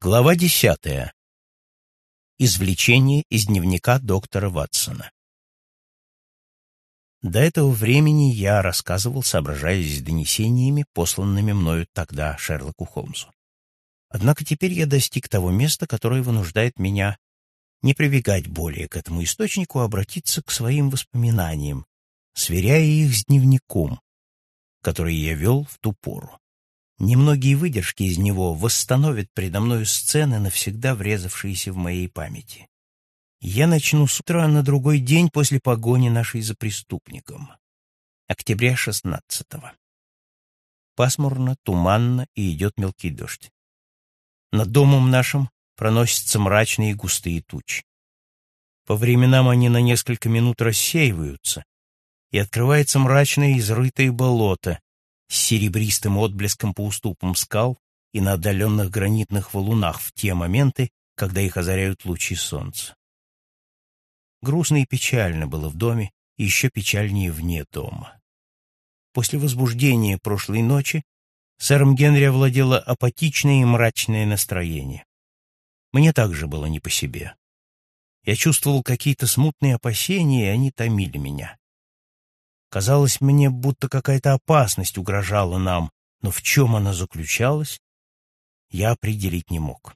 Глава 10. Извлечение из дневника доктора Ватсона. До этого времени я рассказывал, соображаясь с донесениями, посланными мною тогда Шерлоку Холмсу. Однако теперь я достиг того места, которое вынуждает меня не прибегать более к этому источнику, а обратиться к своим воспоминаниям, сверяя их с дневником, который я вел в ту пору. Немногие выдержки из него восстановят предо мною сцены, навсегда врезавшиеся в моей памяти. Я начну с утра на другой день после погони нашей за преступником. Октября 16-го. Пасмурно, туманно и идет мелкий дождь. Над домом нашим проносятся мрачные густые тучи. По временам они на несколько минут рассеиваются, и открывается мрачное изрытое болото с серебристым отблеском по уступам скал и на отдаленных гранитных валунах в те моменты, когда их озаряют лучи солнца. Грустно и печально было в доме, и еще печальнее вне дома. После возбуждения прошлой ночи сэром Генри овладело апатичное и мрачное настроение. Мне также было не по себе. Я чувствовал какие-то смутные опасения, и они томили меня. Казалось мне, будто какая-то опасность угрожала нам, но в чем она заключалась, я определить не мог.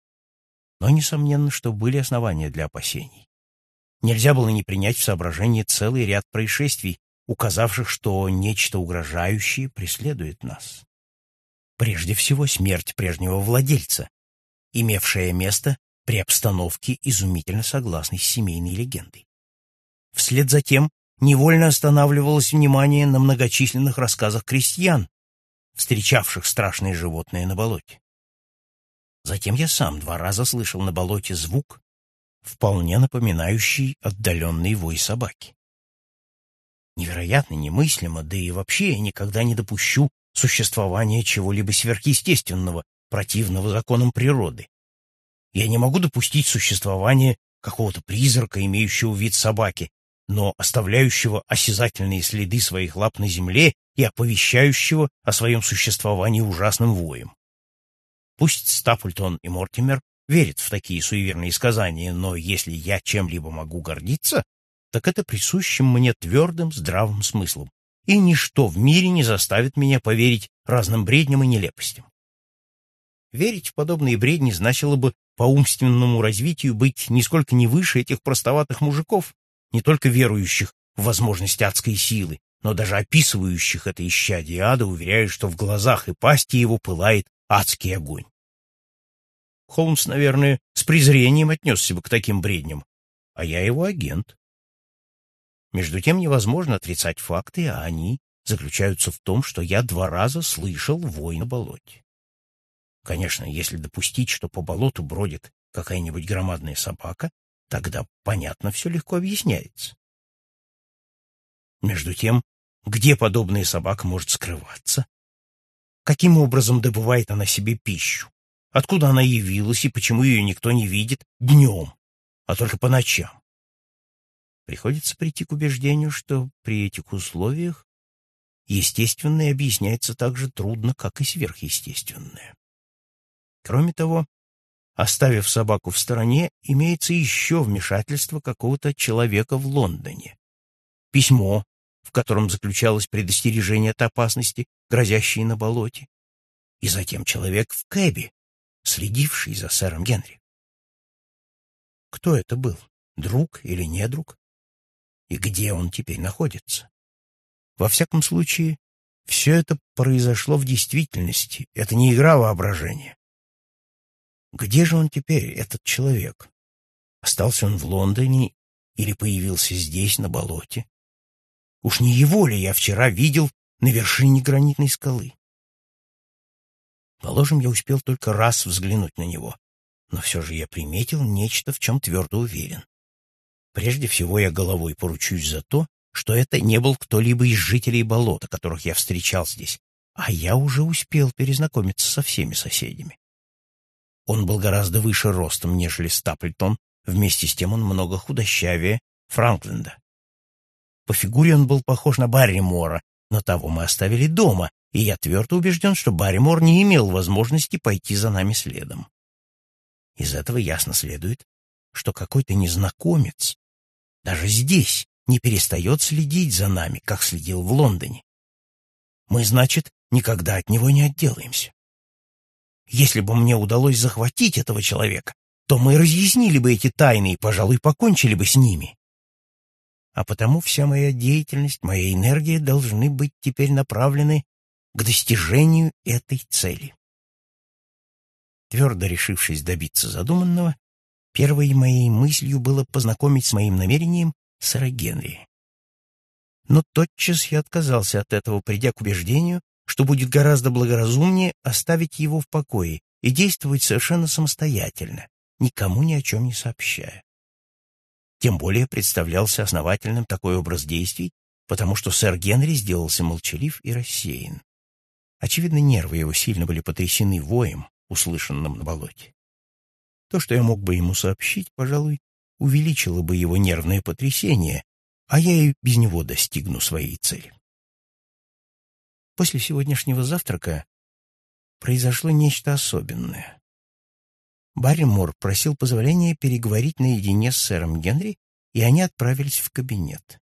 Но несомненно, что были основания для опасений. Нельзя было не принять в соображение целый ряд происшествий, указавших, что нечто угрожающее преследует нас. Прежде всего, смерть прежнего владельца, имевшая место при обстановке, изумительно согласной с семейной легендой. Вслед за тем невольно останавливалось внимание на многочисленных рассказах крестьян, встречавших страшные животные на болоте. Затем я сам 2 раза слышал на болоте звук, вполне напоминающий отдаленный вой собаки. Невероятно, немыслимо, да и вообще я никогда не допущу существования чего-либо сверхъестественного, противного законам природы. Я не могу допустить существования какого-то призрака, имеющего вид собаки, но оставляющего осязательные следы своих лап на земле и оповещающего о своем существовании ужасным воем. Пусть Стаплтон и Мортимер верят в такие суеверные сказания, но если я чем-либо могу гордиться, так это присущим мне твердым, здравым смыслом, и ничто в мире не заставит меня поверить разным бредням и нелепостям. Верить в подобные бредни значило бы по умственному развитию быть нисколько не выше этих простоватых мужиков, не только верующих в возможность адской силы, но даже описывающих это исчадие ада, уверяя, что в глазах и пасти его пылает адский огонь. Холмс, наверное, с презрением отнесся бы к таким бредням, а я его агент. Между тем невозможно отрицать факты, а они заключаются в том, что я 2 раза слышал вой на болоте. Конечно, если допустить, что по болоту бродит какая-нибудь громадная собака, тогда, понятно, все легко объясняется. Между тем, где подобная собака может скрываться? Каким образом добывает она себе пищу? Откуда она явилась и почему ее никто не видит днем, а только по ночам? Приходится прийти к убеждению, что при этих условиях естественное объясняется так же трудно, как и сверхъестественное. Кроме того, оставив собаку в стороне, имеется еще вмешательство какого-то человека в Лондоне. Письмо, в котором заключалось предостережение от опасности, грозящей на болоте. И затем человек в кэбе, следивший за сэром Генри. Кто это был? Друг или недруг? И где он теперь находится? Во всяком случае, все это произошло в действительности. Это не игра воображения. Где же он теперь, этот человек? Остался он в Лондоне или появился здесь, на болоте? Уж не его ли я вчера видел на вершине гранитной скалы? Положим, я успел только раз взглянуть на него, но все же я приметил нечто, в чем твердо уверен. Прежде всего я головой поручусь за то, что это не был кто-либо из жителей болота, которых я встречал здесь, а я уже успел перезнакомиться со всеми соседями. Он был гораздо выше ростом, нежели Стаплтон, вместе с тем он много худощавее Франкленда. По фигуре он был похож на Барримора, но того мы оставили дома, и я твердо убежден, что Барримор не имел возможности пойти за нами следом. Из этого ясно следует, что какой-то незнакомец даже здесь не перестает следить за нами, как следил в Лондоне. Мы, значит, никогда от него не отделаемся. Если бы мне удалось захватить этого человека, то мы разъяснили бы эти тайны и, пожалуй, покончили бы с ними. А потому вся моя деятельность, моя энергия должны быть теперь направлены к достижению этой цели. Твердо решившись добиться задуманного, первой моей мыслью было познакомить с моим намерением сэра Генри. Но тотчас я отказался от этого, придя к убеждению, что будет гораздо благоразумнее оставить его в покое и действовать совершенно самостоятельно, никому ни о чем не сообщая. Тем более представлялся основательным такой образ действий, потому что сэр Генри сделался молчалив и рассеян. Очевидно, нервы его сильно были потрясены воем, услышанным на болоте. То, что я мог бы ему сообщить, пожалуй, увеличило бы его нервное потрясение, а я и без него достигну своей цели. После сегодняшнего завтрака произошло нечто особенное. Барримор просил позволения переговорить наедине с сэром Генри, и они отправились в кабинет.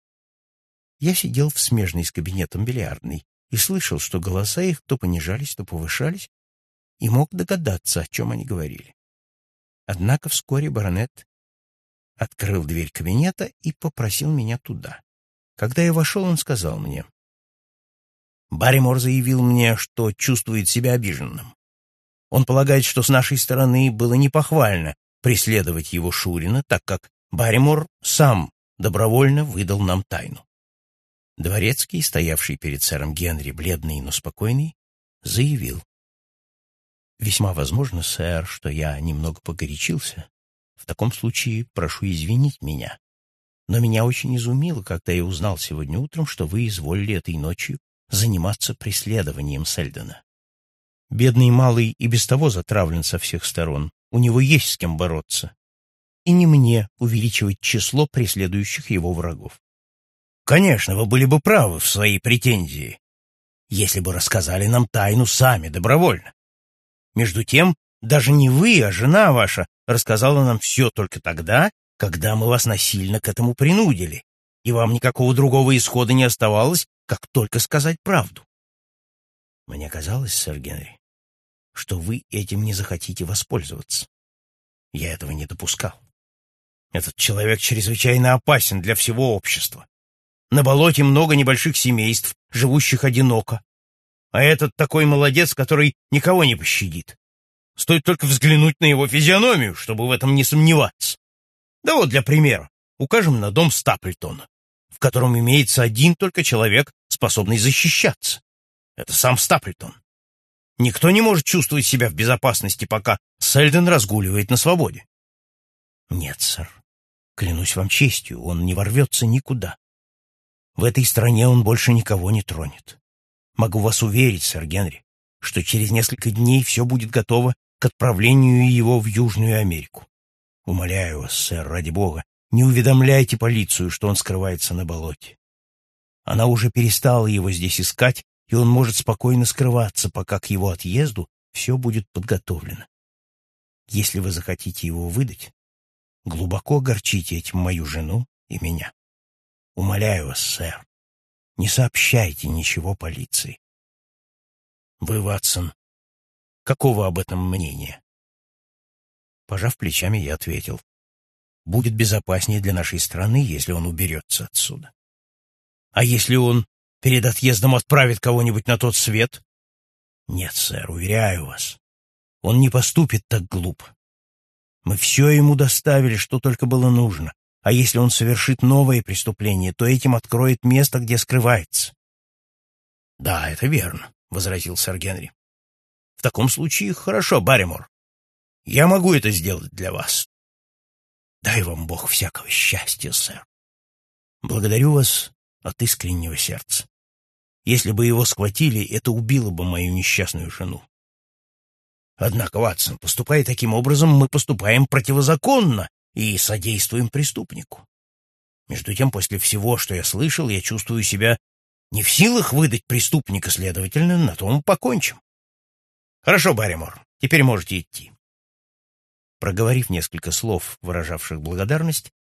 Я сидел в смежной с кабинетом бильярдной и слышал, что голоса их то понижались, то повышались, и мог догадаться, о чем они говорили. Однако вскоре баронет открыл дверь кабинета и попросил меня туда. Когда я вошел, он сказал мне: «Барримор заявил мне, что чувствует себя обиженным. Он полагает, что с нашей стороны было непохвально преследовать его Шурина, так как Барримор сам добровольно выдал нам тайну». Дворецкий, стоявший перед сэром Генри, бледный, но спокойный, заявил: «Весьма возможно, сэр, что я немного погорячился. В таком случае прошу извинить меня. Но меня очень изумило, когда я узнал сегодня утром, что вы изволили этой ночью заниматься преследованием Сельдона. Бедный малый и без того затравлен со всех сторон. У него есть с кем бороться. И не мне увеличивать число преследующих его врагов. Конечно, вы были бы правы в своей претензии, если бы рассказали нам тайну сами добровольно. Между тем, даже не вы, а жена ваша рассказала нам все только тогда, когда мы вас насильно к этому принудили, и вам никакого другого исхода не оставалось, как только сказать правду. Мне казалось, сэр Генри, что вы этим не захотите воспользоваться. Я этого не допускал. Этот человек чрезвычайно опасен для всего общества. На болоте много небольших семейств, живущих одиноко. А этот такой молодец, который никого не пощадит. Стоит только взглянуть на его физиономию, чтобы в этом не сомневаться. Да вот для примера, укажем на дом Стаплтона, в котором имеется один только человек, способный защищаться. Это сам Стаплтон. Никто не может чувствовать себя в безопасности, пока Сельдон разгуливает на свободе. Нет, сэр, клянусь вам честью, он не ворвется никуда. В этой стране он больше никого не тронет. Могу вас уверить, сэр Генри, что через несколько дней все будет готово к отправлению его в Южную Америку. Умоляю вас, сэр, ради бога, не уведомляйте полицию, что он скрывается на болоте. Она уже перестала его здесь искать, и он может спокойно скрываться, пока к его отъезду все будет подготовлено. Если вы захотите его выдать, глубоко огорчите этим мою жену и меня. Умоляю вас, сэр, не сообщайте ничего полиции. Вы, Ватсон, какого об этом мнения? Пожав плечами, я ответил: будет безопаснее для нашей страны, если он уберется отсюда. А если он перед отъездом отправит кого-нибудь на тот свет? Нет, сэр, уверяю вас, он не поступит так глупо. Мы все ему доставили, что только было нужно. А если он совершит новое преступление, то этим откроет место, где скрывается. — Да, это верно, — возразил сэр Генри. — В таком случае хорошо, Барримор. Я могу это сделать для вас. Дай вам Бог всякого счастья, сэр. Благодарю вас от искреннего сердца. Если бы его схватили, это убило бы мою несчастную жену. Однако, Ватсон, поступая таким образом, мы поступаем противозаконно и содействуем преступнику. Между тем, после всего, что я слышал, я чувствую себя не в силах выдать преступника, следовательно, на том покончим. Хорошо, Барримор, теперь можете идти. Проговорив несколько слов, выражавших благодарность,